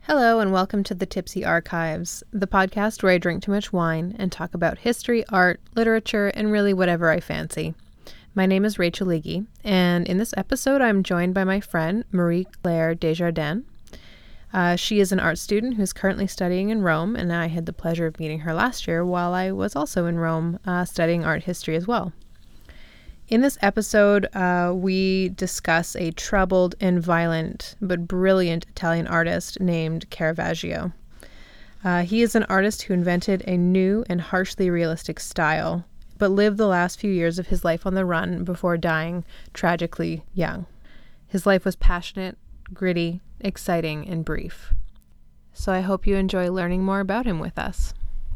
Hello and welcome to the Tipsy Archives, the podcast where I drink too much wine and talk about history, art, literature, and really whatever I fancy. My name is Rachel Leahy, and in this episode I'm joined by my friend Marie-Claire Desjardins. She is an art student who's currently studying in Rome, and I had the pleasure of meeting her last year while I was also in Rome studying art history as well. In this episode, we discuss a troubled and violent but brilliant Italian artist named Caravaggio. He is an artist who invented a new and harshly realistic style, but lived the last few years of his life on the run before dying tragically young. His life was passionate, gritty, exciting, and brief. So I hope you enjoy learning more about him with us.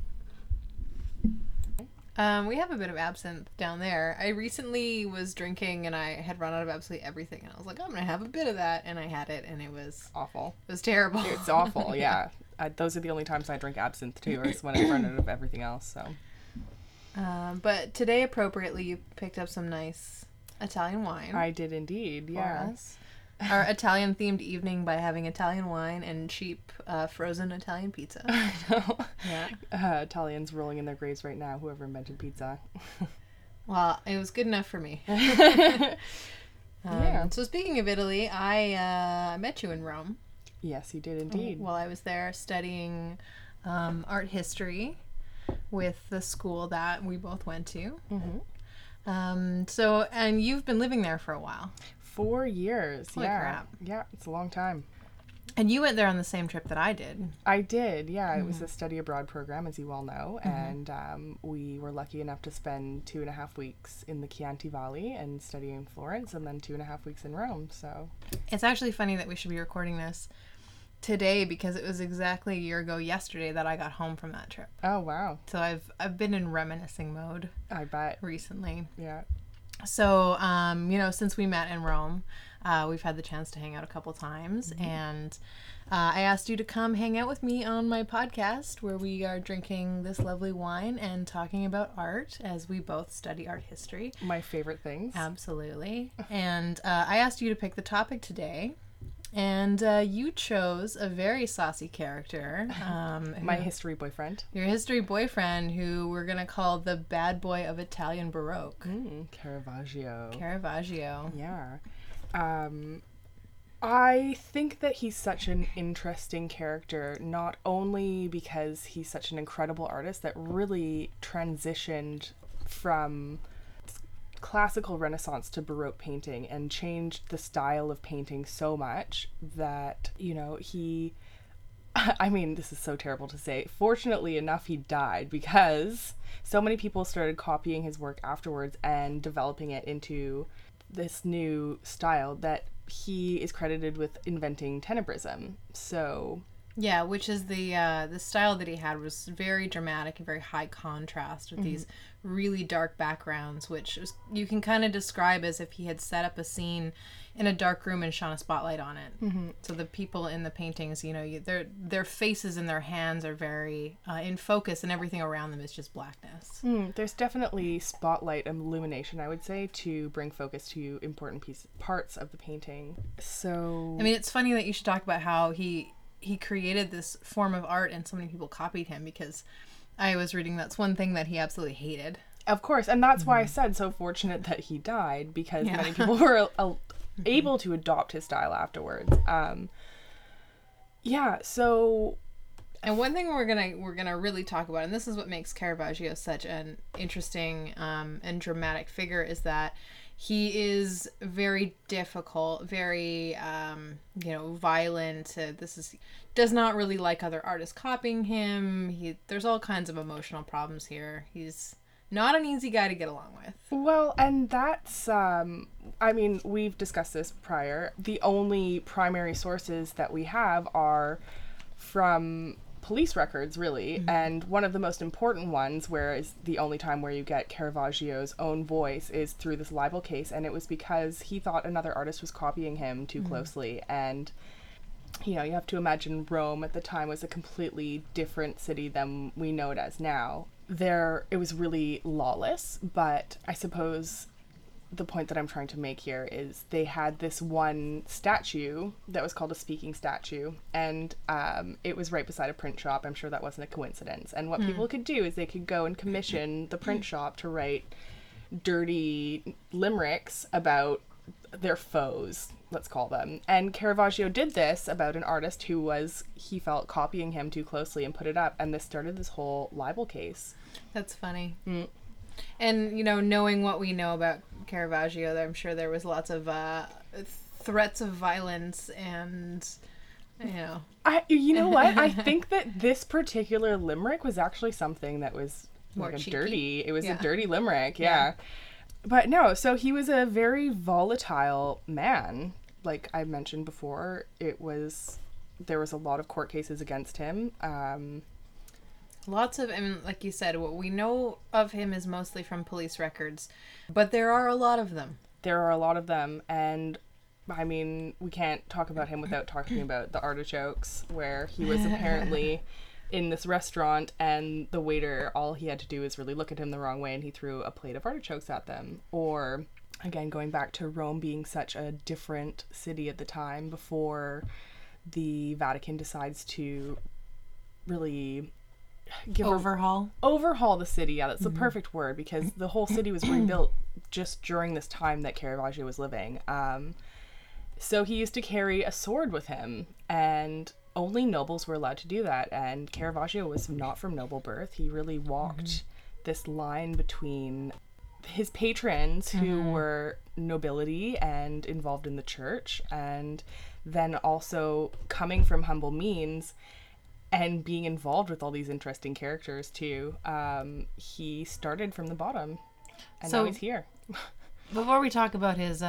We have a bit of absinthe down there. I recently was drinking and I had run out of absolutely everything. And I was like, I'm going to have a bit of that. And I had it and it was awful. It was terrible. It's awful, yeah. Those are the only times I drink absinthe too, is when I run out of everything else. So. But today, appropriately, you picked up some nice Italian wine. I did indeed, yeah. Us. Our Italian-themed evening by having Italian wine and cheap frozen Italian pizza. I know. Yeah. Italians rolling in their graves right now, whoever invented pizza. Well, it was good enough for me. Yeah. So speaking of Italy, I met you in Rome. Yes, you did indeed. While I was there studying art history with the school that we both went to. Mm-hmm. And you've been living there for a while. 4 years. Holy crap. Yeah, it's a long time. And you went there on the same trip that I did. I did, yeah. It was a study abroad program, as you well know. And we were lucky enough to spend 2.5 weeks in the Chianti Valley and study in Florence, and then 2.5 weeks in Rome. So it's actually funny that we should be recording this today because it was exactly a year ago yesterday that I got home from that trip. Oh, wow. So I've been in reminiscing mode. I bet. Recently. Yeah. So, since we met in Rome, we've had the chance to hang out a couple times, and I asked you to come hang out with me on my podcast where we are drinking this lovely wine and talking about art as we both study art history. My favorite things. Absolutely. And I asked you to pick the topic today, and you chose a very saucy character. My history boyfriend. Your history boyfriend, who we're going to call the bad boy of Italian Baroque. Caravaggio. Caravaggio. Yeah. I think that he's such an interesting character, not only because he's such an incredible artist that really transitioned from classical Renaissance to Baroque painting and changed the style of painting so much that, this is so terrible to say. Fortunately enough, he died because so many people started copying his work afterwards and developing it into this new style that he is credited with inventing tenebrism. So yeah, which is the style that he had was very dramatic and very high contrast with these really dark backgrounds, which you can kind of describe as if he had set up a scene in a dark room and shone a spotlight on it. So the people in the paintings, their faces and their hands are very in focus, and everything around them is just blackness. There's definitely spotlight illumination, I would say, to bring focus to important parts of the painting. So it's funny that you should talk about how he created this form of art and so many people copied him, because I was reading that's one thing that he absolutely hated. Of course, and that's why I said so fortunate that he died, because many people were able to adopt his style afterwards. So... And one thing we're gonna really talk about, and this is what makes Caravaggio such an interesting and dramatic figure, is that he is very difficult, very violent. Does not really like other artists copying him. There's all kinds of emotional problems here. He's not an easy guy to get along with. Well, and that's we've discussed this prior. The only primary sources that we have are from police records, really, and one of the most important ones, where is the only time where you get Caravaggio's own voice, is through this libel case, and it was because he thought another artist was copying him too closely. And you have to imagine Rome at the time was a completely different city than we know it as now. It was really lawless, but I suppose the point that I'm trying to make here is they had this one statue that was called a speaking statue, and it was right beside a print shop. I'm sure that wasn't a coincidence. And what people could do is they could go and commission the print shop to write dirty limericks about their foes, let's call them. And Caravaggio did this about an artist who was, he felt, copying him too closely and put it up, and this started this whole libel case. That's funny. And, you know, knowing what we know about Caravaggio, I'm sure there was lots of threats of violence and, you know. You know what? I think that this particular limerick was actually something that was more like cheeky. dirty. It was a dirty limerick, yeah. But no, so he was a very volatile man. Like I mentioned before, there was a lot of court cases against him. Lots of, I mean, like you said, what we know of him is mostly from police records, but there are a lot of them. There are a lot of them, and I mean, we can't talk about him without talking about the artichokes, where he was apparently in this restaurant and the waiter, all he had to do is really look at him the wrong way and he threw a plate of artichokes at them. Or, again, going back to Rome being such a different city at the time before the Vatican decides to really overhaul the city. Yeah, that's the perfect word, because the whole city was rebuilt just during this time that Caravaggio was living. So he used to carry a sword with him, and only nobles were allowed to do that, and Caravaggio was not from noble birth. He really walked this line between his patrons who were nobility and involved in the church, and then also coming from humble means and being involved with all these interesting characters too. He started from the bottom, and now he's here. Before we talk about his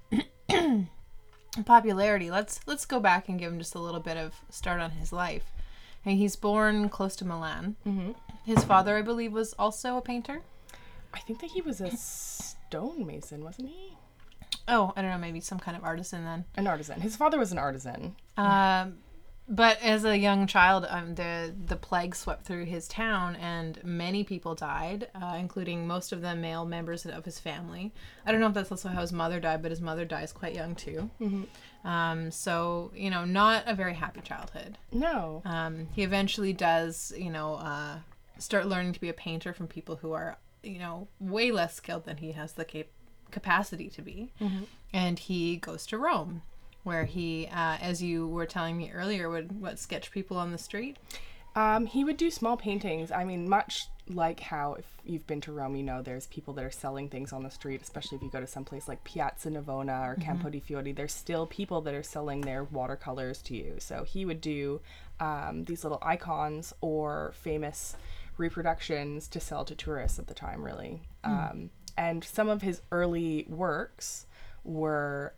popularity, let's go back and give him just a little bit of start on his life. And he's born close to Milan. His father, I believe, was also a painter. I think that he was a stonemason, wasn't he? Oh, I don't know, maybe some kind of artisan then. An artisan. His father was an artisan. But as a young child, the plague swept through his town, and many people died, including most of them male members of his family. I don't know if that's also how his mother died, but his mother dies quite young too. So, you know, not a very happy childhood. No. He eventually does, you know, start learning to be a painter from people who are, you know, way less skilled than he has the capacity to be. And he goes to Rome, where he, as you were telling me earlier, would sketch people on the street? He would do small paintings. I mean, much like how, if you've been to Rome, you know there's people that are selling things on the street, especially if you go to some place like Piazza Navona or Campo di Fiori. There's still people that are selling their watercolors to you. So he would do these little icons or famous reproductions to sell to tourists at the time, really. And some of his early works were...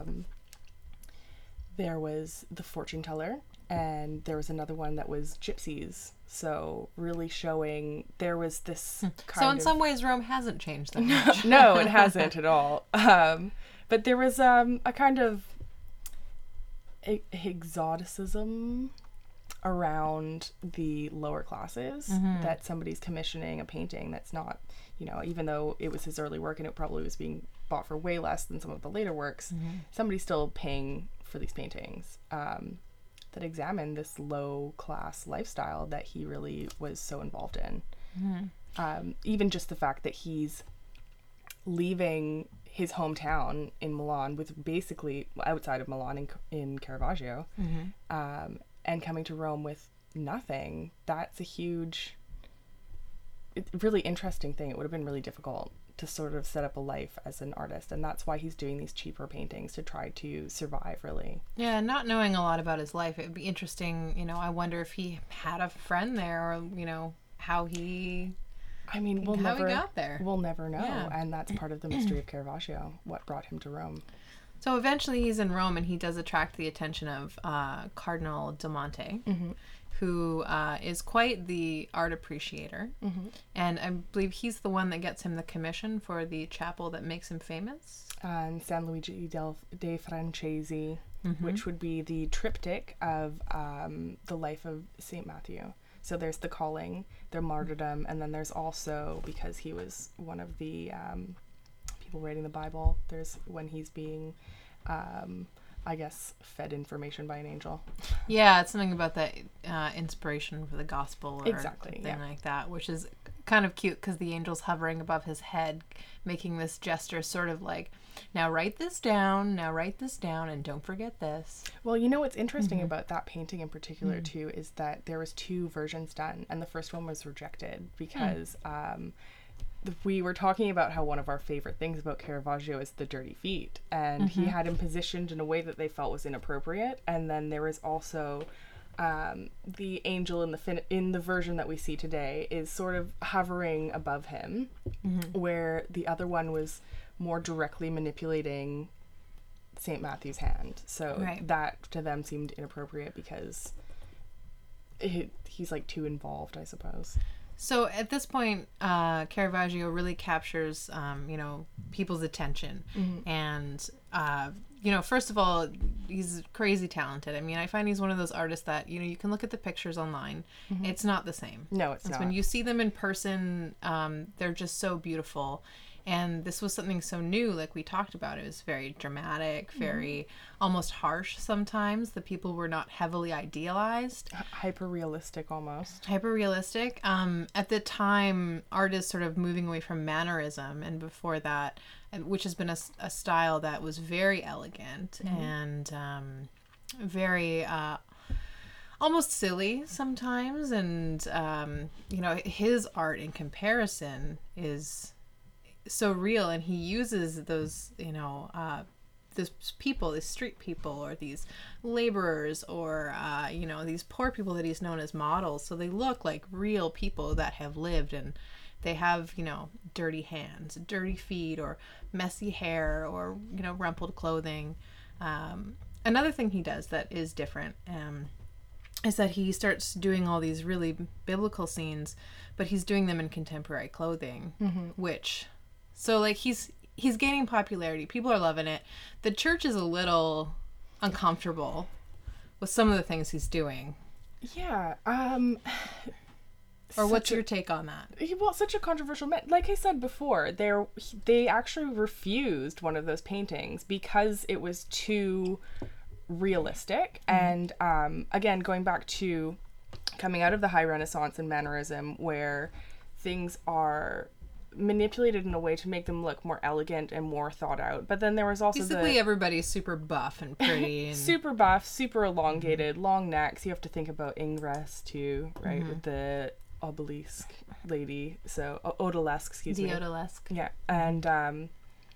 there was The Fortune Teller, and there was another one that was Gypsies. So really showing there was this kind So in some ways, Rome hasn't changed that much. No, it hasn't at all. But there was a kind of exoticism around the lower classes, that somebody's commissioning a painting that's not, you know, even though it was his early work and it probably was being bought for way less than some of the later works, somebody's still paying for these paintings that examine this low class lifestyle that he really was so involved in. Even just the fact that he's leaving his hometown in Milan, with basically outside of Milan in Caravaggio, and coming to Rome with nothing. That's a huge, really interesting thing. It would have been really difficult to sort of set up a life as an artist, and that's why he's doing these cheaper paintings to try to survive, really. Yeah, not knowing a lot about his life, it'd be interesting, you know, I wonder if he had a friend there, or, you know, how he got there. We'll never know. And that's part of the mystery of Caravaggio, what brought him to Rome. So eventually he's in Rome, and he does attract the attention of Cardinal Del Monte, who is quite the art appreciator. And I believe he's the one that gets him the commission for the chapel that makes him famous. San Luigi dei Francesi, which would be the triptych of the life of St. Matthew. So there's the calling, the martyrdom, and then there's also, because he was one of the people writing the Bible. There's when he's being, I guess, fed information by an angel. Yeah, it's something about that inspiration for the gospel or Exactly, something like that, which is kind of cute because the angel's hovering above his head, making this gesture sort of like, now write this down, and don't forget this. Well, what's interesting about that painting in particular, too, is that there was 2 versions done, and the first one was rejected because we were talking about how one of our favorite things about Caravaggio is the dirty feet, and he had him positioned in a way that they felt was inappropriate. And then there was also the angel in the version that we see today is sort of hovering above him, where the other one was more directly manipulating St. Matthew's hand. So that to them seemed inappropriate because he's like too involved, I suppose. So at this point, Caravaggio really captures, people's attention. And, first of all, he's crazy talented. I mean, I find he's one of those artists that, you can look at the pictures online. It's not the same. No, it's not. When you see them in person, they're just so beautiful. And this was something so new, like we talked about. It was very dramatic, very almost harsh sometimes. The people were not heavily idealized. Hyper-realistic almost. Hyper-realistic. At the time, art is sort of moving away from mannerism. And before that, which has been a style that was very elegant and very... almost silly sometimes. And, his art in comparison is... so real, and he uses those these people, these street people, or these laborers, or these poor people that he's known as models, so they look like real people that have lived, and they have dirty hands, dirty feet, or messy hair, or rumpled clothing. Another thing he does that is different is that he starts doing all these really biblical scenes, but he's doing them in contemporary clothing, which... So, like, he's gaining popularity. People are loving it. The church is a little uncomfortable with some of the things he's doing. Yeah. Or what's your take on that? Well, such a controversial man. Like I said before, they actually refused one of those paintings because it was too realistic. And, again, going back to coming out of the High Renaissance and Mannerism, where things are... manipulated in a way to make them look more elegant and more thought out. But then there was also basically everybody's super buff and pretty and super buff, super elongated, long necks. You have to think about Ingres too, right? With the obelisk lady. So odalisque, excuse me. The odalisque. Yeah. And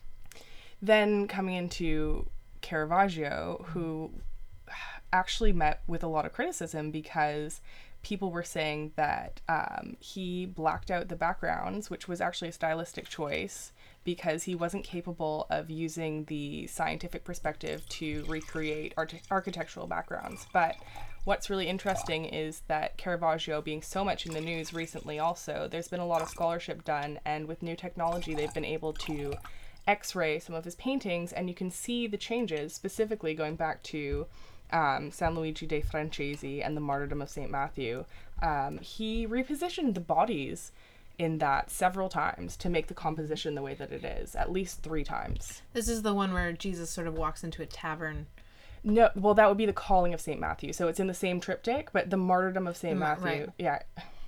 then coming into Caravaggio, who actually met with a lot of criticism because people were saying that he blacked out the backgrounds, which was actually a stylistic choice because he wasn't capable of using the scientific perspective to recreate architectural backgrounds. But what's really interesting is that Caravaggio, being so much in the news recently also, there's been a lot of scholarship done, and with new technology they've been able to x-ray some of his paintings, and you can see the changes, specifically going back to San Luigi dei Francesi and the Martyrdom of St. Matthew. He repositioned the bodies in that several times to make the composition the way that it is, at least 3 times. This is the one where Jesus sort of walks into a tavern. No, well, that would be the Calling of St. Matthew. So it's in the same triptych, but the Martyrdom of St. Matthew, yeah.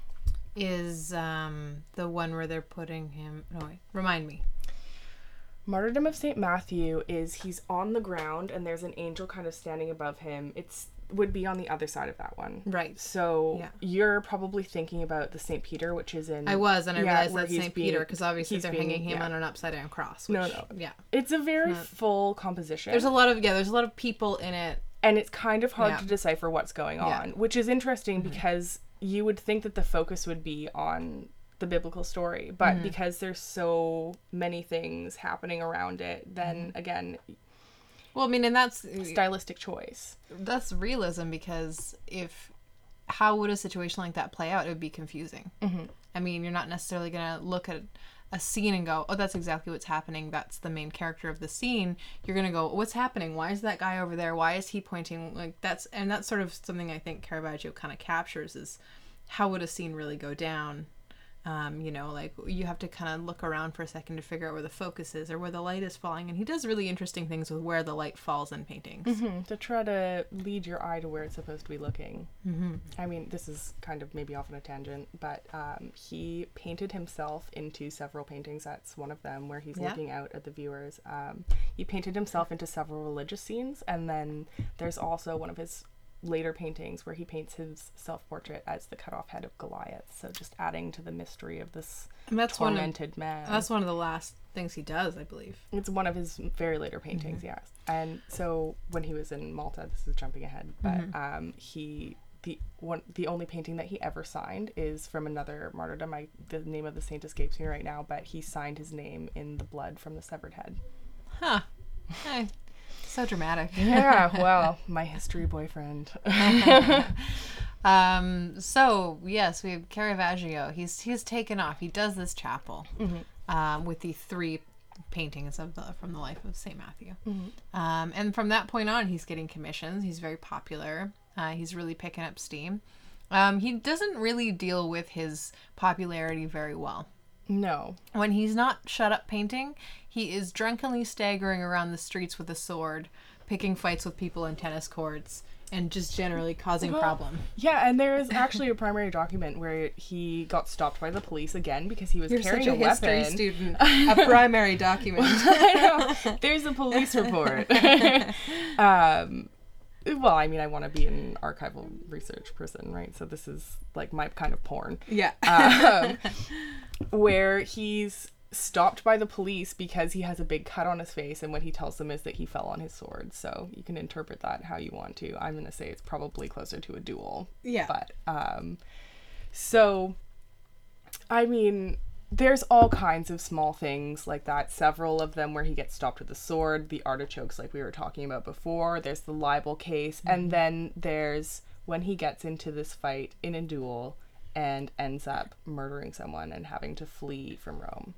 Is the one where they're putting him... No, wait, remind me. Martyrdom of St. Matthew is he's on the ground and there's an angel kind of standing above him. Would be on the other side of that one. Right. So you're probably thinking about the St. Peter, which is in... I was, and I realized that's St. Peter because obviously they're hanging him on an upside down cross. Which, no. Yeah. It's a very full composition. There's a lot of people in it. And it's kind of hard to decipher what's going on, which is interesting because you would think that the focus would be on the biblical story, but because there's so many things happening around it, then again, well, I mean, and that's stylistic choice. That's realism, because how would a situation like that play out? It would be confusing. I mean, you're not necessarily going to look at a scene and go, oh, that's exactly what's happening. That's the main character of the scene. You're going to go, what's happening? Why is that guy over there? Why is he pointing? Like that's sort of something I think Caravaggio kind of captures is how would a scene really go down? Like you have to kind of look around for a second to figure out where the focus is or where the light is falling. And he does really interesting things with where the light falls in paintings. To try to lead your eye to where it's supposed to be looking. I mean, this is kind of maybe off on a tangent, but he painted himself into several paintings. That's one of them where he's looking out at the viewers. He painted himself into several religious scenes, and then there's also one of his later paintings where he paints his self-portrait as the cut-off head of Goliath, so just adding to the mystery of this tormented man. That's one of the last things he does, I believe. It's one of his very later paintings, yes. And so when he was in Malta, this is jumping ahead, but the only painting that he ever signed is from another martyrdom. The name of the saint escapes me right now, but he signed his name in the blood from the severed head. Huh. Hey. So dramatic. Yeah, well, my history boyfriend. So yes, we have Caravaggio. He's taken off. He does this chapel with the 3 paintings from the life of St. Matthew. And from that point on, he's getting commissions. He's very popular. He's really picking up steam. He doesn't really deal with his popularity very well. No. When he's not shut up painting, he is drunkenly staggering around the streets with a sword, picking fights with people in tennis courts, and just generally causing problems. Yeah, and there is actually a primary document where he got stopped by the police again because he was carrying a weapon. You're such a history student. A primary document. I know. There's a police report. Well, I mean, I want to be an archival research person, right? So this is like my kind of porn. Yeah. Where he's stopped by the police because he has a big cut on his face, and what he tells them is that he fell on his sword. So you can interpret that how you want to. I'm going to say it's probably closer to a duel. Yeah. But, so, I mean, there's all kinds of small things like that. Several of them where he gets stopped with a sword, the artichokes like we were talking about before. There's the libel case. And then there's when he gets into this fight in a duel and ends up murdering someone and having to flee from Rome.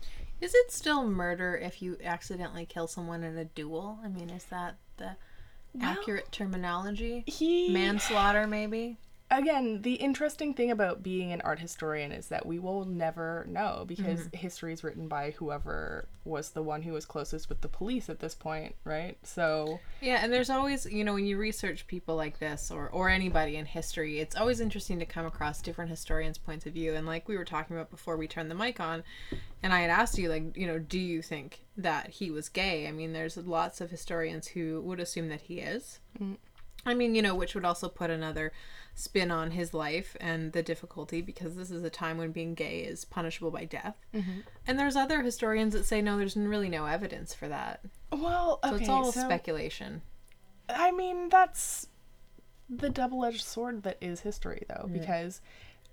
Is it still murder if you accidentally kill someone in a duel? I mean, is that the accurate terminology? Manslaughter, maybe? Again, the interesting thing about being an art historian is that we will never know because history is written by whoever was the one who was closest with the police at this point, right? So yeah, and there's always, when you research people like this or anybody in history, it's always interesting to come across different historians' points of view. And like we were talking about before we turned the mic on, and I had asked you, like, do you think that he was gay? I mean, there's lots of historians who would assume that he is. I mean, which would also put another spin on his life and the difficulty because this is a time when being gay is punishable by death. And there's other historians that say, no, there's really no evidence for that. Well, okay. So it's all speculation. I mean, that's the double-edged sword that is history, though, because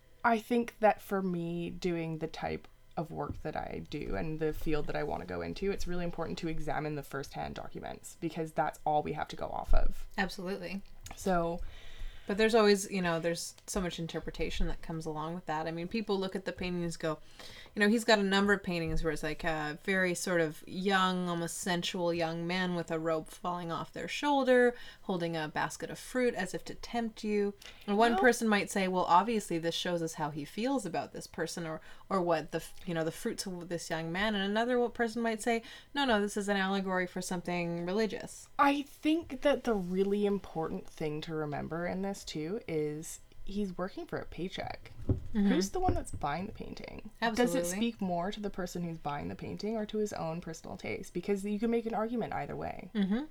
I think that for me, doing the type of work that I do and the field that I want to go into, it's really important to examine the first-hand documents because that's all we have to go off of. Absolutely. So, but there's always, there's so much interpretation that comes along with that. I mean, people look at the paintings and go, he's got a number of paintings where it's like a very sort of young, almost sensual young man with a robe falling off their shoulder, holding a basket of fruit as if to tempt you. And one person might say, well, obviously this shows us how he feels about this person or what the fruits of this young man. And another person might say, no, this is an allegory for something religious. I think that the really important thing to remember in this too is he's working for a paycheck. Who's the one that's buying the painting? Absolutely. Does it speak more to the person who's buying the painting or to his own personal taste? Because you can make an argument either way.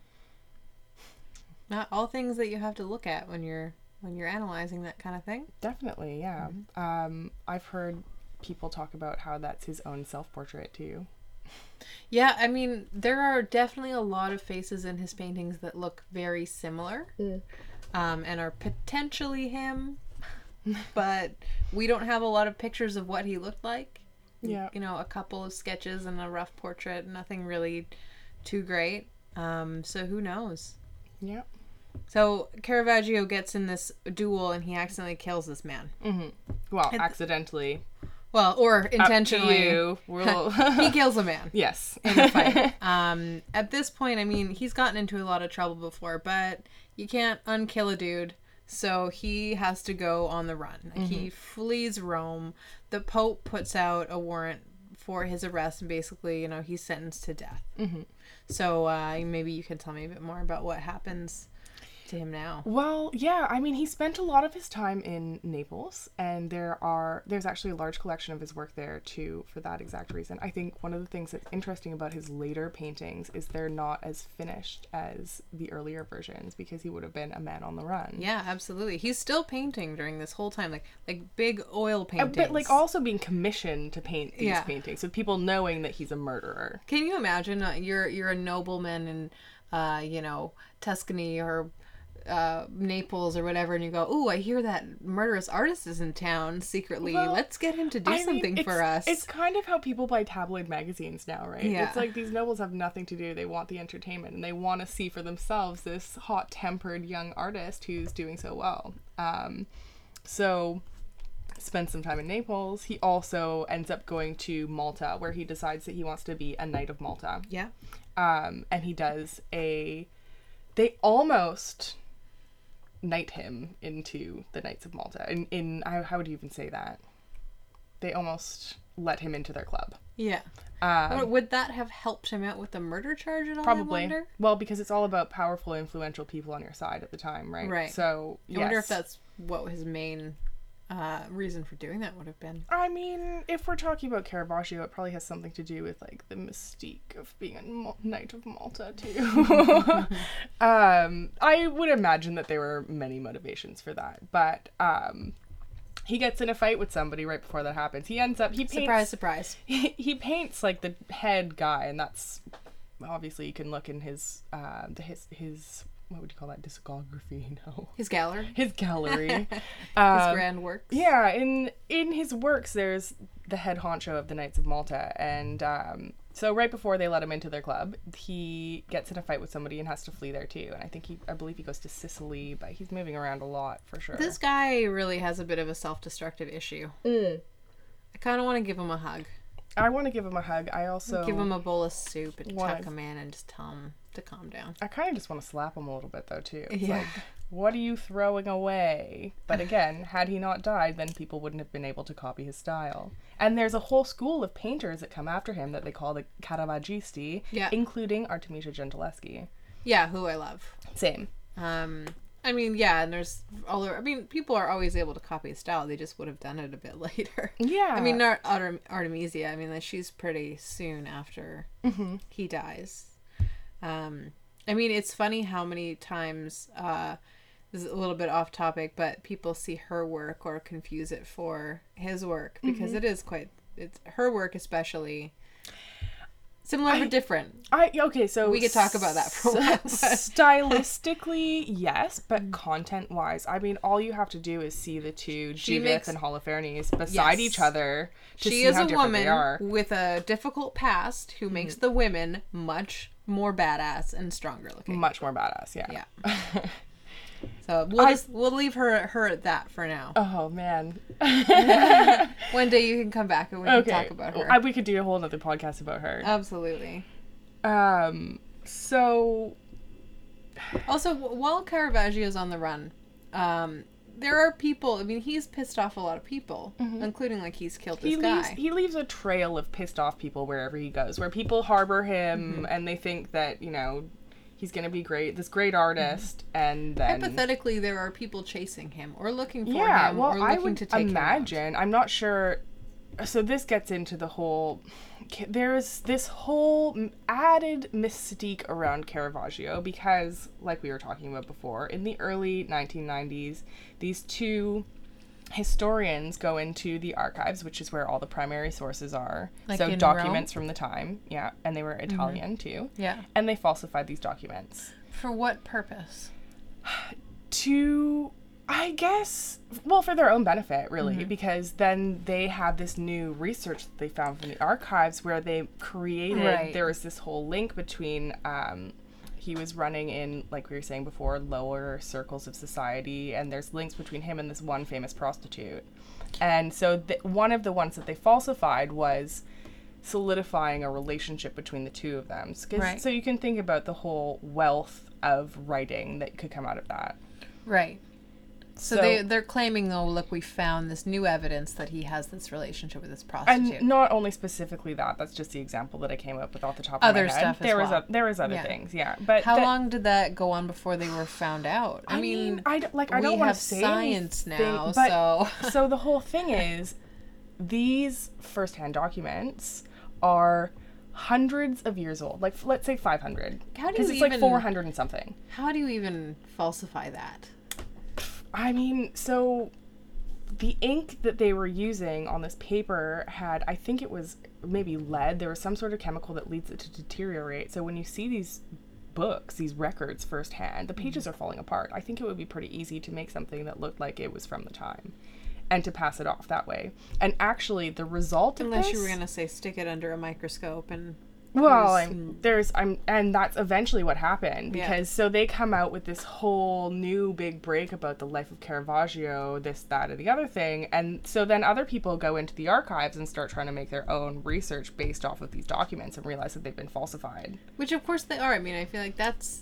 Not all things that you have to look at when you're analyzing that kind of thing. Definitely, yeah. I've heard people talk about how that's his own self-portrait too. Yeah, I mean, there are definitely a lot of faces in his paintings that look very similar and are potentially him, but we don't have a lot of pictures of what he looked like. Yeah. A couple of sketches and a rough portrait, nothing really too great. So who knows? Yeah. So Caravaggio gets in this duel and he accidentally kills this man. Well, accidentally. Well, or intentionally. Up to you. He kills a man. Yes. In a fight. At this point, I mean, he's gotten into a lot of trouble before, but you can't unkill a dude So he has to go on the run. Like, he flees Rome. The Pope puts out a warrant for his arrest, and basically, you know, he's sentenced to death. So maybe you can tell me a bit more about what happens to him now. Well, yeah, I mean, he spent a lot of his time in Naples, and there's actually a large collection of his work there too, for that exact reason. I think one of the things that's interesting about his later paintings is they're not as finished as the earlier versions, because he would have been a man on the run. Yeah, absolutely. He's still painting during this whole time, like big oil paintings. But like also being commissioned to paint these paintings, with people knowing that he's a murderer. Can you imagine you're a nobleman in you know, Tuscany or Naples or whatever, and you go, "Ooh, I hear that murderous artist is in town secretly. Well, Let's get him to do something for us." It's kind of how people buy tabloid magazines now, right? Yeah. It's like these nobles have nothing to do. They want the entertainment, and they want to see for themselves this hot-tempered young artist who's doing so well. So spends some time in Naples. He also ends up going to Malta, where he decides that he wants to be a Knight of Malta. Yeah. And he does they almost knight him into the Knights of Malta. How would you even say that? They almost let him into their club. Yeah. Would that have helped him out with the murder charge at all? Probably. I wonder? Well, because it's all about powerful, influential people on your side at the time, right? Right. So, I wonder if that's what his main reason for doing that would have been. I mean, if we're talking about Caravaggio, it probably has something to do with like the mystique of being a Knight of Malta too. I would imagine that there were many motivations for that, but he gets in a fight with somebody right before that happens. He paints, surprise. He paints like the head guy, and that's obviously you can look in his what would you call that, discography? No, His gallery. His gallery. His grand works. Yeah, in his works, there's the head honcho of the Knights of Malta, and so right before they let him into their club, he gets in a fight with somebody and has to flee there too. And I believe he goes to Sicily, but he's moving around a lot for sure. This guy really has a bit of a self-destructive issue. I kind of want to give him a hug. I want to give him a hug. I also give him a bowl of soup and tuck him in and just tell him to calm down. I kind of just want to slap him a little bit though too. It's yeah. Like, what are you throwing away? But again, had he not died, then people wouldn't have been able to copy his style. And there's a whole school of painters that come after him that they call the Caravaggisti, including Artemisia Gentileschi. Yeah, who I love. Same. I mean, yeah, and there's people are always able to copy his style. They just would have done it a bit later. Yeah. I mean, not Artemisia. I mean, like, she's pretty soon after he dies. I mean, it's funny how many times, this is a little bit off topic, but people see her work or confuse it for his work, because it's her work especially. Similar but different. So we could talk about that for a while. Stylistically, yes, but content-wise, I mean, all you have to do is see the two, Judith and Holofernes, beside each other to see how different they are. She is a woman with a difficult past who makes the women much more badass and stronger looking. Much more badass, yeah. Yeah. So we'll leave her at that for now. Oh man. One day you can come back and we can talk about her. We could do a whole other podcast about her. Absolutely. So also, while Caravaggio's on the run, there are people, I mean, he's pissed off a lot of people, including, like, he's killed this guy. He leaves a trail of pissed off people wherever he goes, where people harbor him and they think that, you know, he's going to be this great artist, and then... Hypothetically, there are people chasing him, or looking for him, or looking to take him out. I would imagine. I'm not sure... So this gets into the whole... There's this whole added mystique around Caravaggio, because, like we were talking about before, in the early 1990s, these two historians go into the archives, which is where all the primary sources are. Like so in documents Rome? From the time, yeah, and they were Italian too. Yeah. And they falsified these documents. For what purpose? To, I guess, well, for their own benefit, really, because then they had this new research that they found from the archives where they created, there was this whole link between, he was running in, like we were saying before, lower circles of society, and there's links between him and this one famous prostitute. And so one of the ones that they falsified was solidifying a relationship between the two of them. So you can think about the whole wealth of writing that could come out of that. Right. So they're claiming, oh, look, we found this new evidence that he has this relationship with this prostitute. And not only specifically that's just the example that I came up with off the top of my head. Other stuff as well. There was other things, yeah. But how long did that go on before they were found out? I mean, I don't want to say science anything, now, but so the whole thing is, these first-hand documents are hundreds of years old. Like, let's say 500. Because it's like 400 and something. How do you even falsify that? I mean, so the ink that they were using on this paper had, I think it was maybe lead. There was some sort of chemical that leads it to deteriorate. So when you see these books, these records firsthand, the pages are falling apart. I think it would be pretty easy to make something that looked like it was from the time and to pass it off that way. And actually, the result of Unless this... you were going to say stick it under a microscope and... Well, and that's eventually what happened, because so they come out with this whole new big break about the life of Caravaggio, this, that, and the other thing, and so then other people go into the archives and start trying to make their own research based off of these documents and realize that they've been falsified. Which, of course, they are. I mean, I feel like that's...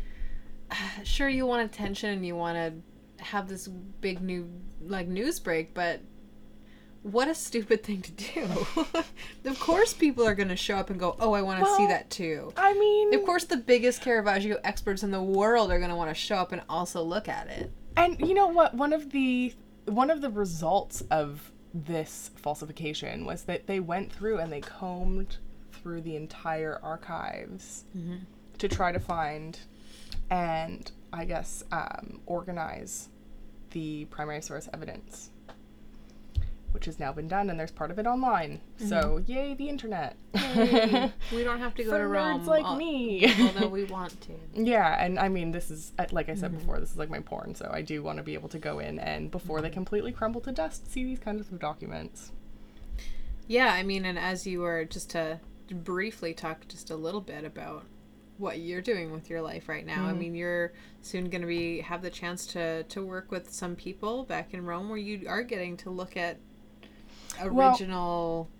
Sure, you want attention and you want to have this big new, like, news break, but... What a stupid thing to do. Of course people are going to show up and go, oh, I want to see that too. I mean... Of course the biggest Caravaggio experts in the world are going to want to show up and also look at it. And you know what? One of the results of this falsification was that they went through and they combed through the entire archives to try to find and, I guess, organize the primary source evidence, which has now been done, and there's part of it online. So, yay, the internet. Yay. We don't have to go to Rome. Nerds like me. Although we want to. Yeah, and I mean, this is, like I said before, this is like my porn, so I do want to be able to go in and, before they completely crumble to dust, see these kinds of documents. Yeah, I mean, and as you were, just to briefly talk just a little bit about what you're doing with your life right now. I mean, you're soon going to have the chance to work with some people back in Rome where you are getting to look at original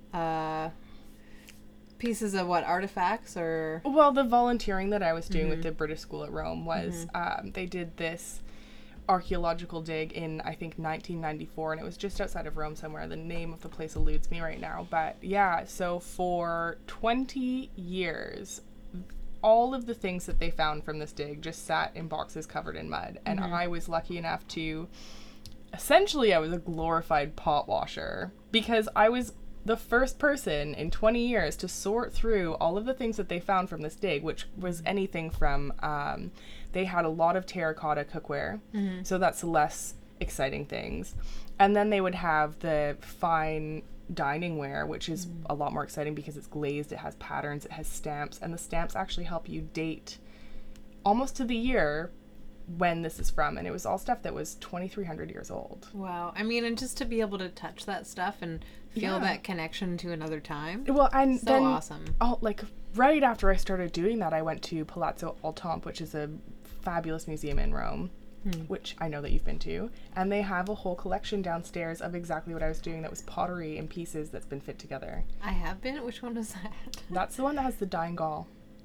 pieces of artifacts or... Well, the volunteering that I was doing with the British School at Rome was they did this archaeological dig in, I think, 1994, and it was just outside of Rome somewhere. The name of the place eludes me right now, but yeah, so for 20 years all of the things that they found from this dig just sat in boxes covered in mud, and I was lucky enough to... Essentially, I was a glorified pot washer, because I was the first person in 20 years to sort through all of the things that they found from this dig, which was anything from, they had a lot of terracotta cookware, so that's less exciting things. And then they would have the fine dining ware, which is a lot more exciting because it's glazed, it has patterns, it has stamps, and the stamps actually help you date almost to the year when this is from, and it was all stuff that was 2,300 years old. Wow. I mean, and just to be able to touch that stuff and feel that connection to another time. Well, and so then, awesome. Like, right after I started doing that, I went to Palazzo Altamp, which is a fabulous museum in Rome, which I know that you've been to, and they have a whole collection downstairs of exactly what I was doing. That was pottery in pieces that's been fit together. I have been? Which one was that? That's the one that has the dying Gaul.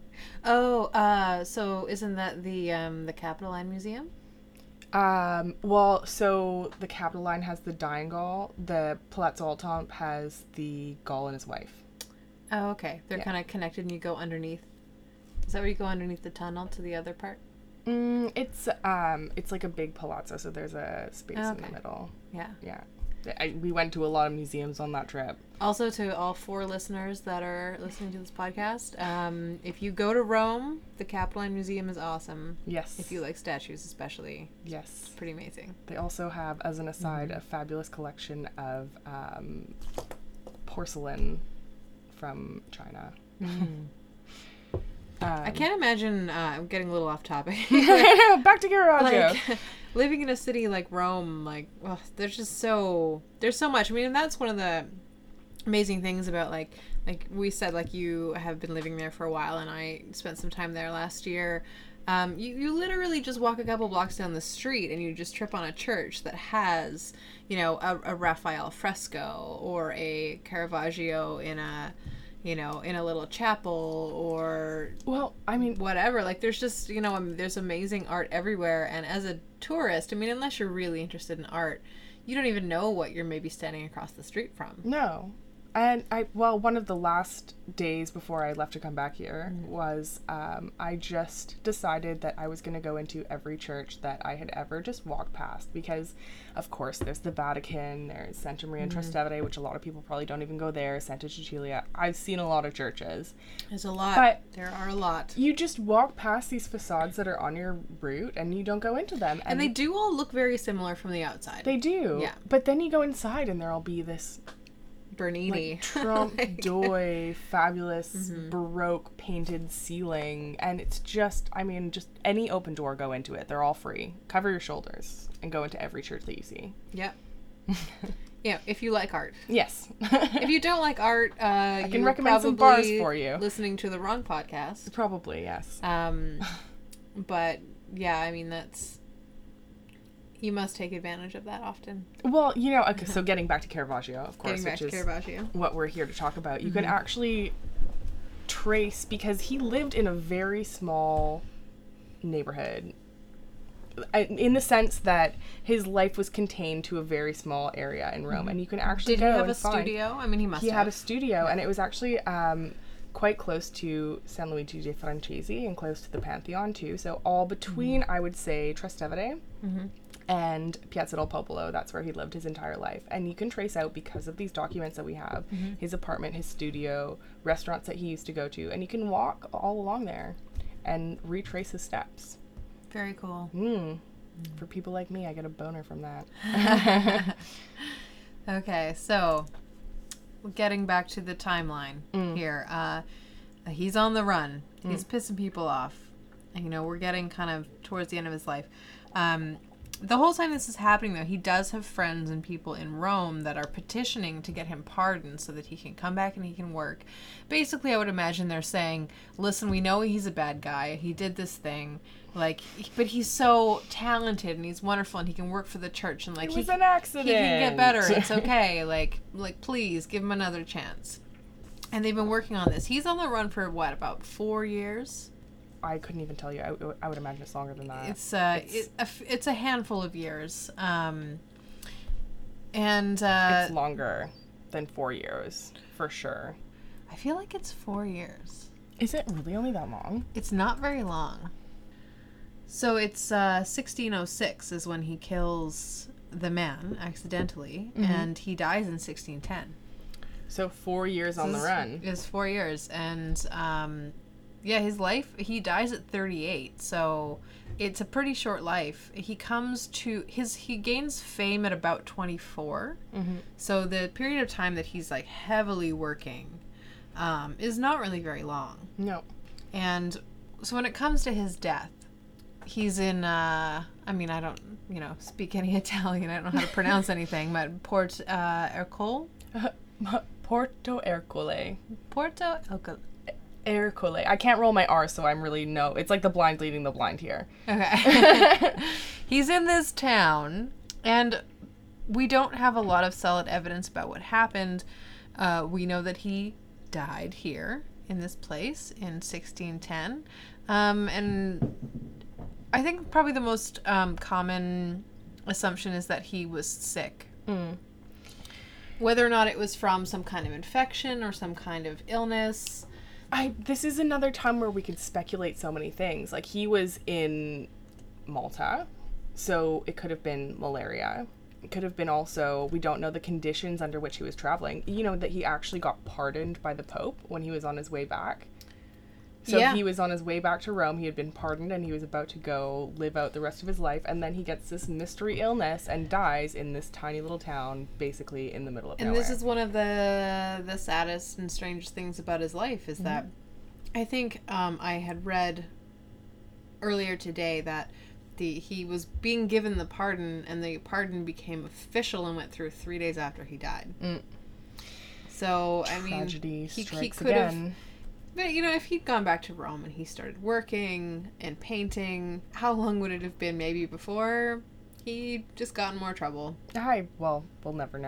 Oh, so isn't that the Capitoline Museum? Well, so the Capitoline has the dying Gaul. The Palazzo Altamp has the Gaul and his wife. Oh, okay. They're kind of connected, and you go underneath. Is that where you go underneath the tunnel to the other part? It's like a big palazzo, so there's a space in the middle. Yeah. Yeah. We went to a lot of museums on that trip. Also, to all 4 listeners that are listening to this podcast, if you go to Rome, the Capitoline Museum is awesome. Yes. If you like statues, especially. Yes. It's pretty amazing. They also have, as an aside, a fabulous collection of porcelain from China. I can't imagine, I'm getting a little off topic. Back to Caravaggio. Like, living in a city like Rome, like, well, there's so much. I mean, that's one of the amazing things about, like we said, like, you have been living there for a while, and I spent some time there last year. You literally just walk a couple blocks down the street and you just trip on a church that has, a Raphael fresco or a Caravaggio in a in a little chapel or Well, I mean, whatever. Like, there's just, there's amazing art everywhere. And as a tourist, I mean, unless you're really interested in art, you don't even know what you're maybe standing across the street from. no. And one of the last days before I left to come back here was I just decided that I was going to go into every church that I had ever just walked past, because, of course, there's the Vatican, there's Santa Maria in Trastevere, which a lot of people probably don't even go there, Santa Cecilia. I've seen a lot of churches. There's a lot. But there are a lot. You just walk past these facades that are on your route and you don't go into them. And they do all look very similar from the outside. They do. Yeah. But then you go inside and there'll be this Bernini. like Trump d'Oeil, fabulous Baroque painted ceiling, and it's just, I mean, just any open door, go into it. They're all free. Cover your shoulders and go into every church that you see. Yep. Yeah, if you like art. Yes. If you don't like art, I can recommend some bars for you. Listening to the wrong podcast. Probably, yes. But yeah, I mean, you must take advantage of that often. Well, okay, so getting back to Caravaggio, of course, which is what we're here to talk about. You can actually trace, because he lived in a very small neighborhood, in the sense that his life was contained to a very small area in Rome, and you can actually Did he have a studio? I mean, he must have. He had a studio, and it was actually quite close to San Luigi dei Francesi and close to the Pantheon too. So all between, I would say, Trastevere and Piazza del Popolo. That's where he lived his entire life. And you can trace out, because of these documents that we have, his apartment, his studio, restaurants that he used to go to, and you can walk all along there and retrace his steps. Very cool. For people like me, I get a boner from that. Okay, so getting back to the timeline here. He's on the run. He's pissing people off. And, we're getting kind of towards the end of his life. The whole time this is happening, though, he does have friends and people in Rome that are petitioning to get him pardoned so that he can come back and he can work. Basically, I would imagine they're saying, listen, we know he's a bad guy. He did this thing. But he's so talented and he's wonderful and he can work for the church. And, it was an accident. He can get better. It's okay. Like, please, give him another chance. And they've been working on this. He's on the run for, about 4 years? I couldn't even tell you. I would imagine it's longer than that. It's a handful of years, and it's longer than 4 years for sure. I feel like it's 4 years. Is it really only that long? It's not very long. So it's 1606 is when he kills the man accidentally, and he dies in 1610. So 4 years on the run. It's 4 years, and yeah, his life, he dies at 38, so it's a pretty short life. He gains fame at about 24, so the period of time that he's, heavily working is not really very long. No. And so when it comes to his death, he's in, I don't, speak any Italian, I don't know how to pronounce anything, but Porto Ercole? Porto Ercole. Porto Ercole. Ercole. I can't roll my R, so I'm really it's like the blind leading the blind here. Okay. He's in this town, and we don't have a lot of solid evidence about what happened. We know that he died here in this place in 1610. And I think probably the most common assumption is that he was sick. Whether or not it was from some kind of infection or some kind of illness. This is another time where we could speculate so many things. Like, he was in Malta, so it could have been malaria. It could have been also, we don't know the conditions under which he was traveling. That he actually got pardoned by the Pope when he was on his way back. So he was on his way back to Rome. He had been pardoned and he was about to go live out the rest of his life. And then he gets this mystery illness and dies in this tiny little town, basically in the middle of nowhere. And this is one of the saddest and strangest things about his life is that I think I had read earlier today that he was being given the pardon, and the pardon became official and went through 3 days after he died. So, I mean, tragedy he could again. have... But, if he'd gone back to Rome and he started working and painting, how long would it have been maybe before he just got in more trouble? We'll never know.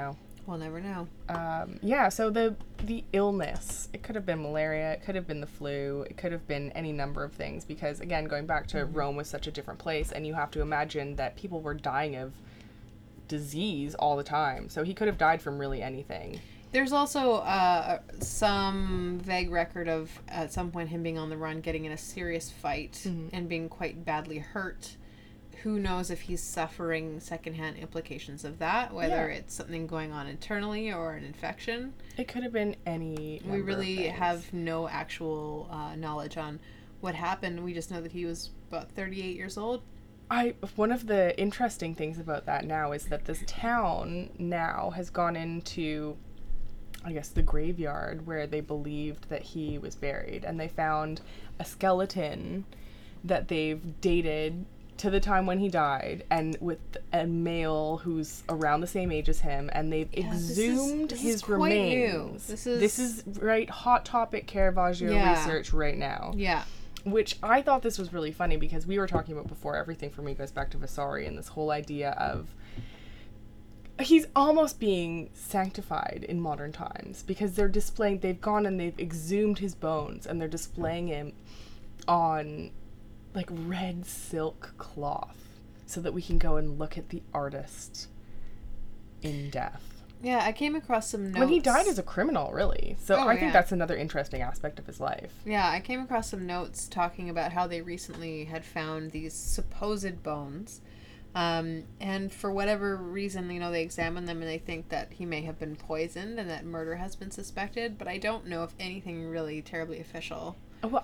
We'll never know. So the illness, it could have been malaria, it could have been the flu, it could have been any number of things, because again, going back to Rome was such a different place, and you have to imagine that people were dying of disease all the time. So he could have died from really anything. There's also some vague record of, at some point, him being on the run, getting in a serious fight, and being quite badly hurt. Who knows if he's suffering secondhand implications of that, whether it's something going on internally or an infection. It could have been any number We really of things. have no actual knowledge on what happened. We just know that he was about 38 years old. One of the interesting things about that now is that this town now has gone into, I guess, the graveyard where they believed that he was buried, and they found a skeleton that they've dated to the time when he died, and with a male who's around the same age as him, and they've exhumed his remains. This is right, hot topic Caravaggio research right now. Yeah. Which I thought this was really funny, because we were talking about before, everything for me goes back to Vasari, and this whole idea of he's almost being sanctified in modern times, because they've gone and they've exhumed his bones, and they're displaying him on like red silk cloth so that we can go and look at the artist in death. Yeah, I came across some notes. When he died as a criminal, really. So I think that's another interesting aspect of his life. Yeah, I came across some notes talking about how they recently had found these supposed bones. And for whatever reason, they examine them and they think that he may have been poisoned and that murder has been suspected, but I don't know if anything really terribly official. Well,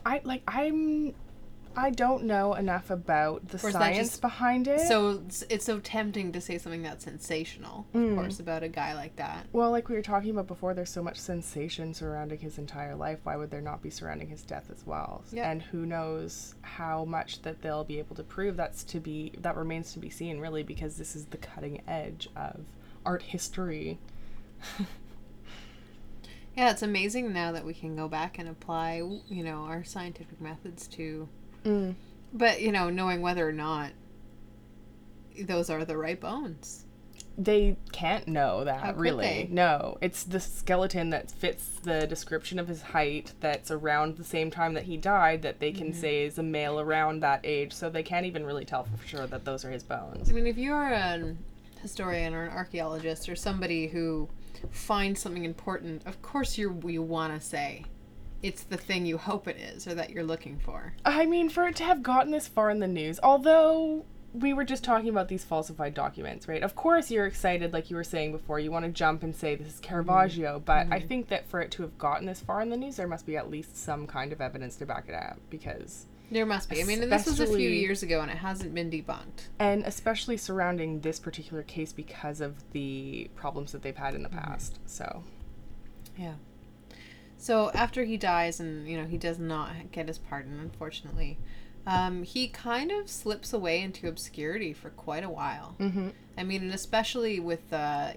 I don't know enough about the science behind it. So it's so tempting to say something that's sensational, of course, about a guy like that. Well, like we were talking about before, there's so much sensation surrounding his entire life. Why would there not be surrounding his death as well? Yeah. And who knows how much that they'll be able to prove. That remains to be seen, really, because this is the cutting edge of art history. Yeah, it's amazing now that we can go back and apply, our scientific methods to... But, knowing whether or not those are the right bones. They can't know that, How could really. they? No. It's the skeleton that fits the description of his height, that's around the same time that he died, that they can say is a male around that age, so they can't even really tell for sure that those are his bones. I mean, if you're a historian or an archaeologist or somebody who finds something important, of course you want to say it's the thing you hope it is or that you're looking for. I mean, for it to have gotten this far in the news, although we were just talking about these falsified documents, right? Of course you're excited, like you were saying before, you want to jump and say this is Caravaggio, but I think that for it to have gotten this far in the news, there must be at least some kind of evidence to back it up, because... There must be. I mean, this was a few years ago and it hasn't been debunked. And especially surrounding this particular case because of the problems that they've had in the past, so... Yeah. So after he dies and, he does not get his pardon, unfortunately, he kind of slips away into obscurity for quite a while. Mm-hmm. I mean, and especially with, the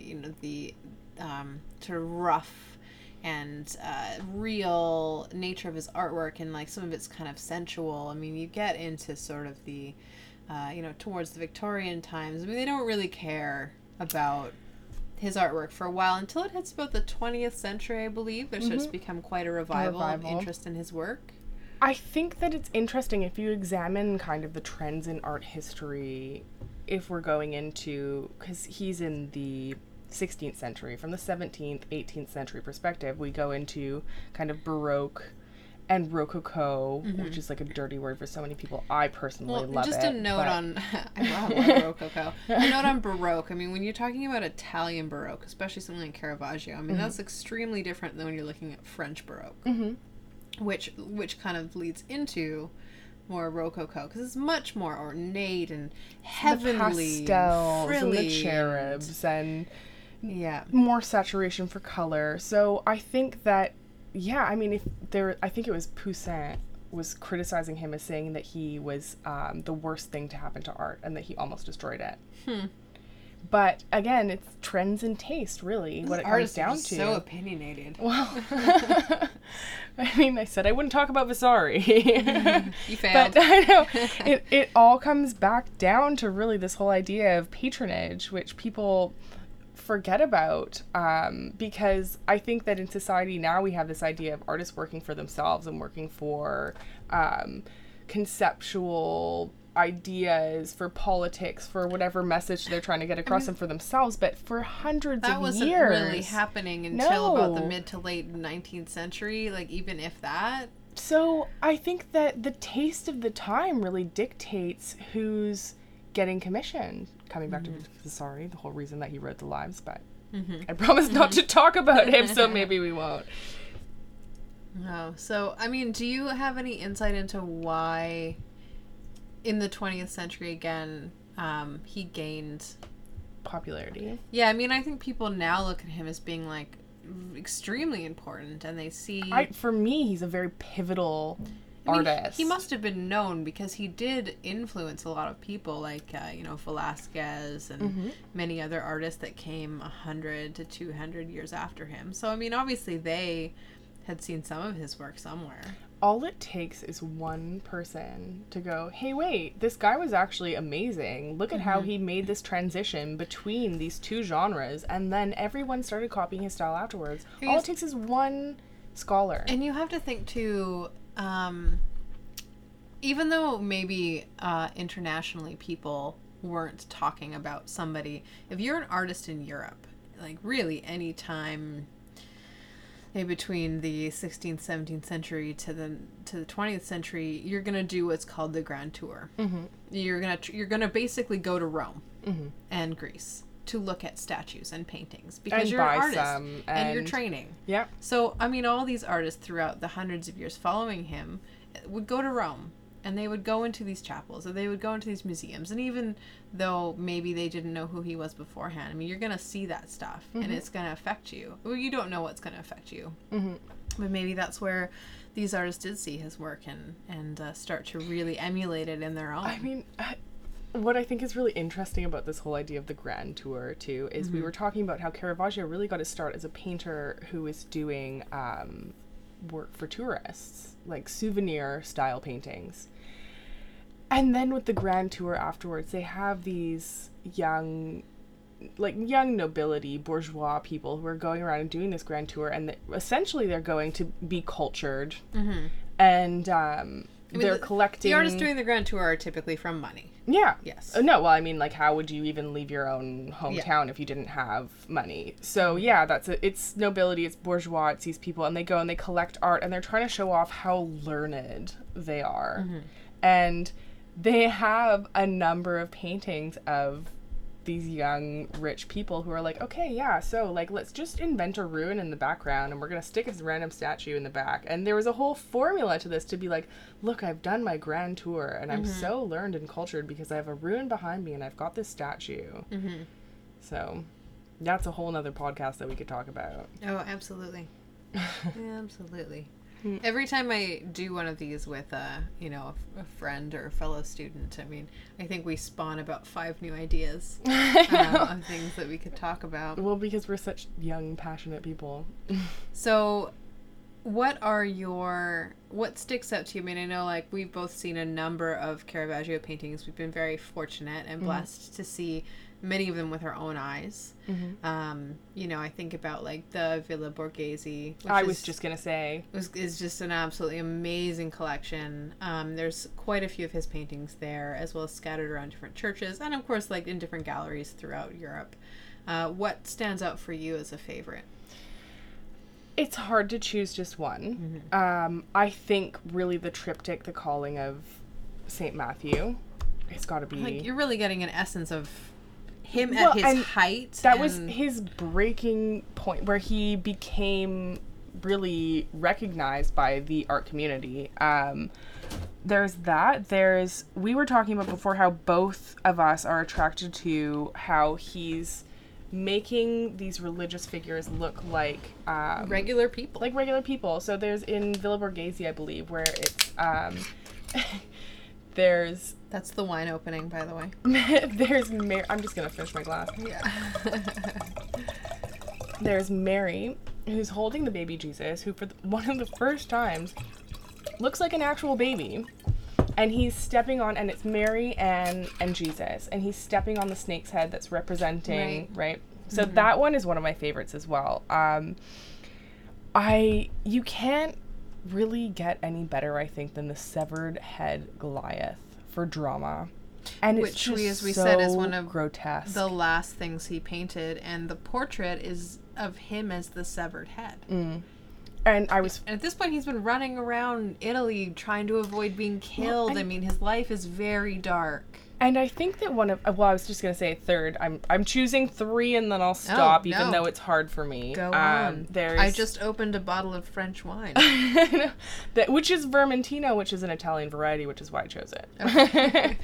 sort of rough and real nature of his artwork and, like, some of it's kind of sensual. I mean, you get into sort of the, towards the Victorian times. I mean, they don't really care about his artwork for a while until it hits about the 20th century, I believe. There starts to become quite a revival of interest in his work. I think that it's interesting if you examine kind of the trends in art history, if we're going into, because he's in the 16th century, from the 17th, 18th century perspective, we go into kind of Baroque and Rococo, which is like a dirty word for so many people. I personally love it. Just a note on... I love Rococo. A note on Baroque. I mean, when you're talking about Italian Baroque, especially something like Caravaggio, I mean, that's extremely different than when you're looking at French Baroque, which kind of leads into more Rococo, because it's much more ornate and heavenly, the pastels frilly, and the cherubs and more saturation for color. So I think that, I mean, I think it was Poussin was criticizing him as saying that he was the worst thing to happen to art and that he almost destroyed it. But again, it's trends and taste, really, what it comes down to. So opinionated. Well, I mean, I said I wouldn't talk about Vasari. You failed. But I know it all comes back down to really this whole idea of patronage, which people forget about, because I think that in society now we have this idea of artists working for themselves and working for conceptual ideas, for politics, for whatever message they're trying to get across, and for themselves. But for hundreds of years, that wasn't really happening until about the mid to late 19th century, like even if that. So I think that the taste of the time really dictates who's getting commissioned. Coming back to Vasari, the whole reason that he wrote the lives, but I promise not to talk about him, so maybe we won't. No. So, I mean, do you have any insight into why in the 20th century, again, he gained popularity? Yeah, I mean, I think people now look at him as being, like, extremely important, and they see... For me, he's a very pivotal artist. He must have been known because he did influence a lot of people, like, Velázquez and many other artists that came 100 to 200 years after him. So, I mean, obviously they had seen some of his work somewhere. All it takes is one person to go, hey, wait, this guy was actually amazing. Look at how he made this transition between these two genres. And then everyone started copying his style afterwards. All it takes is one scholar. And you have to think, too... even though maybe internationally people weren't talking about somebody, if you're an artist in Europe, like really any time maybe between the 16th, 17th century to the 20th century, you're gonna do what's called the Grand Tour. You're gonna basically go to Rome and Greece to look at statues and paintings because and you're an artist and you're training. Yeah. So, I mean, all these artists throughout the hundreds of years following him would go to Rome and they would go into these chapels or they would go into these museums. And even though maybe they didn't know who he was beforehand, I mean, you're going to see that stuff and it's going to affect you. Well, you don't know what's going to affect you. But maybe that's where these artists did see his work and start to really emulate it in their own. I mean... what I think is really interesting about this whole idea of the Grand Tour, too, is we were talking about how Caravaggio really got his start as a painter who was doing work for tourists, like souvenir-style paintings. And then with the Grand Tour afterwards, they have these young nobility, bourgeois people who are going around and doing this Grand Tour, and essentially they're going to be cultured, and they're collecting... The artists doing the Grand Tour are typically from money. Yeah. Yes. No, well, I mean, like, how would you even leave your own hometown if you didn't have money? So, yeah, it's nobility, it's bourgeois, it's these people, and they go and they collect art, and they're trying to show off how learned they are. And they have a number of paintings of these young, rich people who are like, okay, yeah, so, like, let's just invent a ruin in the background, and we're going to stick this random statue in the back. And there was a whole formula to this to be like, look, I've done my Grand Tour, and I'm so learned and cultured because I have a ruin behind me, and I've got this statue. So, that's a whole nother podcast that we could talk about. Oh, absolutely. Absolutely. Every time I do one of these with a friend or a fellow student, I mean, I think we spawn about 5 new ideas of things that we could talk about. Well, because we're such young, passionate people. So, what sticks out to you? I mean, I know, like, we've both seen a number of Caravaggio paintings. We've been very fortunate and blessed to see many of them with our own eyes. I think about, like, the Villa Borghese, which I was just gonna say is just an absolutely amazing collection. There's quite a few of his paintings there, as well as scattered around different churches, and of course, like, in different galleries throughout Europe. What stands out for you as a favorite? It's hard to choose just one. I think really the triptych, The Calling of St. Matthew, it's got to be... Like, you're really getting an essence of him at his height. That was his breaking point where he became really recognized by the art community. There's that. We were talking about before how both of us are attracted to how he's making these religious figures look like regular people. Like regular people. So there's in Villa Borghese, I believe, where it's there's... That's the wine opening, by the way. There's Mary... I'm just going to finish my glass. Yeah. There's Mary, who's holding the baby Jesus, who for one of the first times looks like an actual baby. And he's stepping on... And it's Mary and Jesus. And he's stepping on the snake's head that's representing... Right? So that one is one of my favorites as well. You can't really get any better, I think, than the severed head Goliath for drama. And it's just as we so said, is one of grotesque. the last things he painted, and the portrait is of him as the severed head. And and at this point, he's been running around Italy trying to avoid being killed. Well, I mean, his life is very dark. And I think that I was just gonna say a third. I'm choosing 3 and then I'll stop, even though it's hard for me. Go on. There's I just opened a bottle of French wine, which is Vermentino, which is an Italian variety, which is why I chose it. Okay.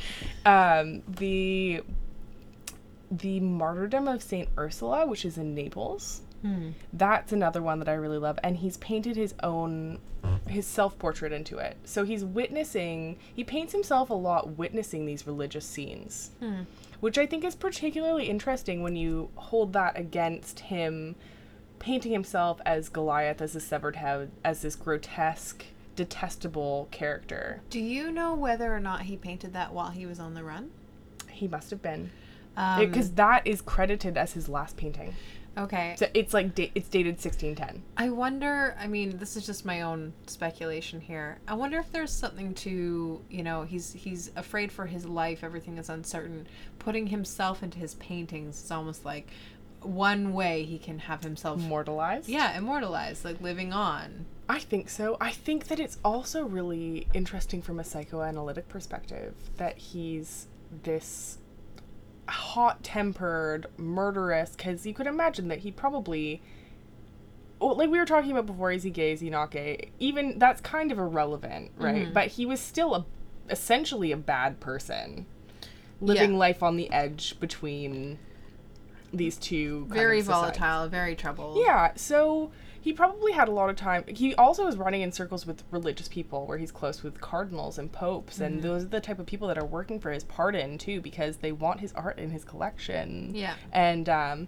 The Martyrdom of Saint Ursula, which is in Naples. That's another one that I really love, and he's painted his self-portrait into it. So he paints himself a lot witnessing these religious scenes, which I think is particularly interesting when you hold that against him painting himself as Goliath, as a severed head, as this grotesque, detestable character. Do you know whether or not he painted that while he was on the run? He must have been. Because that is credited as his last painting. Okay. So it's like it's dated 1610. I wonder, I mean, this is just my own speculation here. I wonder if there's something to, he's afraid for his life, everything is uncertain. Putting himself into his paintings is almost like one way he can have himself immortalized. Yeah, immortalized, like living on. I think so. I think that it's also really interesting from a psychoanalytic perspective that he's this hot-tempered, murderous, because you could imagine that he probably, like we were talking about before, is he gay, is he not gay? Even that's kind of irrelevant, right? But he was still essentially a bad person, living life on the edge between these two very volatile, very troubled. Yeah, so he probably had a lot of time. He also is running in circles with religious people where he's close with cardinals and popes, and those are the type of people that are working for his pardon too, because they want his art in his collection. Yeah. And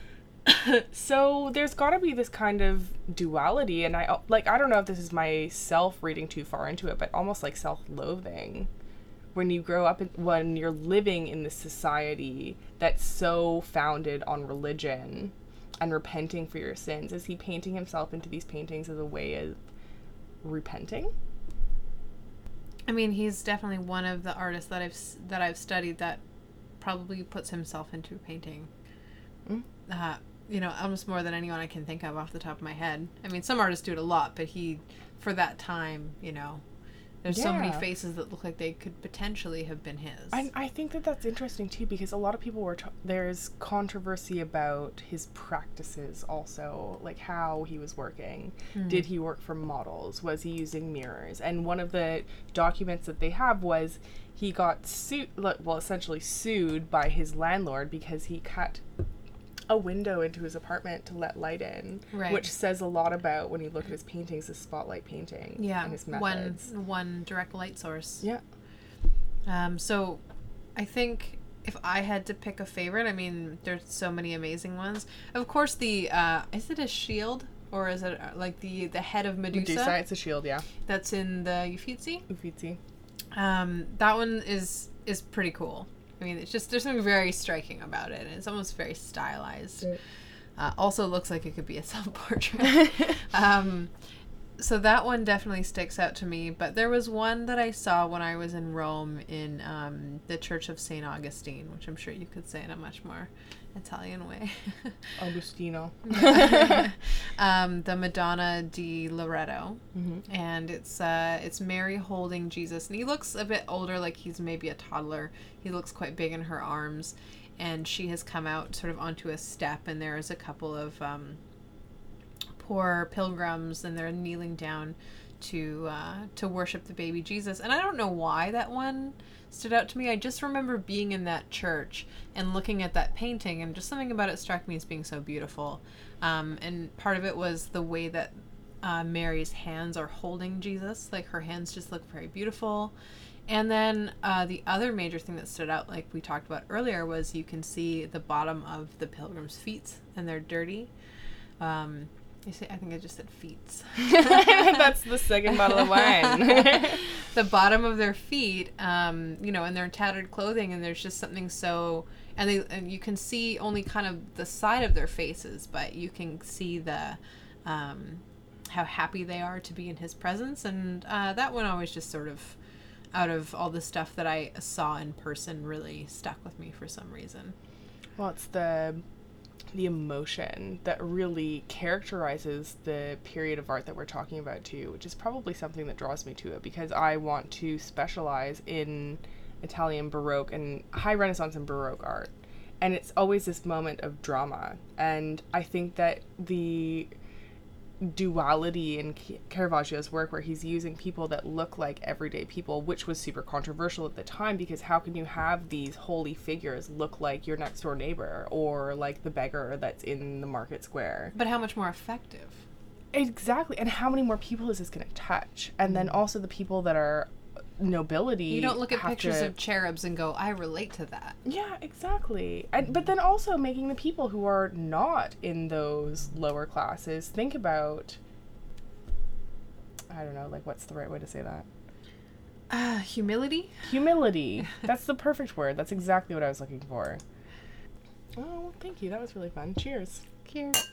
so there's got to be this kind of duality, and I don't know if this is myself reading too far into it, but almost like self-loathing. When you grow up, when you're living in this society that's so founded on religion and repenting for your sins, is he painting himself into these paintings as a way of repenting? I mean, he's definitely one of the artists that I've studied that probably puts himself into a painting. Almost more than anyone I can think of off the top of my head. I mean, some artists do it a lot, but for that time, there's so many faces that look like they could potentially have been his. I think that that's interesting too, because a lot of people there's controversy about his practices also, like how he was working. Did he work for models? Was he using mirrors? And one of the documents that they have was he got essentially sued by his landlord because he cut a window into his apartment to let light in, which says a lot about, when you look at his paintings, his spotlight painting, and his methods. One direct light source. Yeah. So I think if I had to pick a favorite, I mean, there's so many amazing ones. Of course, is it a shield, or is it like the head of Medusa? Medusa, it's a shield, yeah. That's in the Uffizi. Uffizi. That one is pretty cool. I mean, it's just, there's something very striking about it, and it's almost very stylized. Also looks like it could be a self-portrait. So that one definitely sticks out to me, but there was one that I saw when I was in Rome in the Church of St. Augustine, which I'm sure you could say in a much more Italian way. Augustino. The Madonna di Loreto. And it's Mary holding Jesus, and he looks a bit older, like he's maybe a toddler. He looks quite big in her arms, and she has come out sort of onto a step, and there is a couple of poor pilgrims, and they're kneeling down to worship the baby Jesus. And I don't know why that one stood out to me. I just remember being in that church and looking at that painting, and just something about it struck me as being so beautiful. And part of it was the way that Mary's hands are holding Jesus. Like, her hands just look very beautiful. And then the other major thing that stood out, like we talked about earlier, was you can see the bottom of the pilgrims' feet, and they're dirty. I think I just said feet. That's the second bottle of wine. The bottom of their feet, in their tattered clothing, and there's just something so and you can see only kind of the side of their faces, but you can see the how happy they are to be in his presence. And that one always just sort of, out of all the stuff that I saw in person, really stuck with me for some reason. Well, it's the emotion that really characterizes the period of art that we're talking about too, which is probably something that draws me to it, because I want to specialize in Italian Baroque and high Renaissance and Baroque art. And it's always this moment of drama. And I think that the duality in Caravaggio's work, where he's using people that look like everyday people, which was super controversial at the time, because how can you have these holy figures look like your next door neighbor or like the beggar that's in the market square? But how much more effective? Exactly. And how many more people is this going to touch? And then also the people that are nobility. You don't look at pictures of cherubs and go, I relate to that. Yeah, exactly. And but then also making the people who are not in those lower classes think about, I don't know, like, what's the right way to say that? Humility? Humility. That's the perfect word. That's exactly what I was looking for. Oh, thank you. That was really fun. Cheers. Cheers.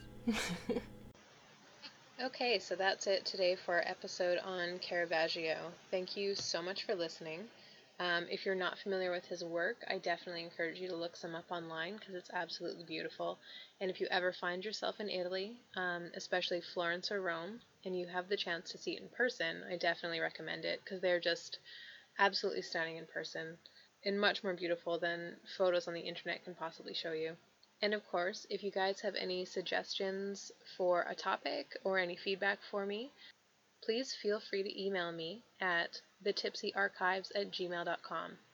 Okay, so that's it today for our episode on Caravaggio. Thank you so much for listening. If you're not familiar with his work, I definitely encourage you to look some up online because it's absolutely beautiful. And if you ever find yourself in Italy, especially Florence or Rome, and you have the chance to see it in person, I definitely recommend it because they're just absolutely stunning in person and much more beautiful than photos on the internet can possibly show you. And of course, if you guys have any suggestions for a topic or any feedback for me, please feel free to email me at thetipsyarchives@gmail.com.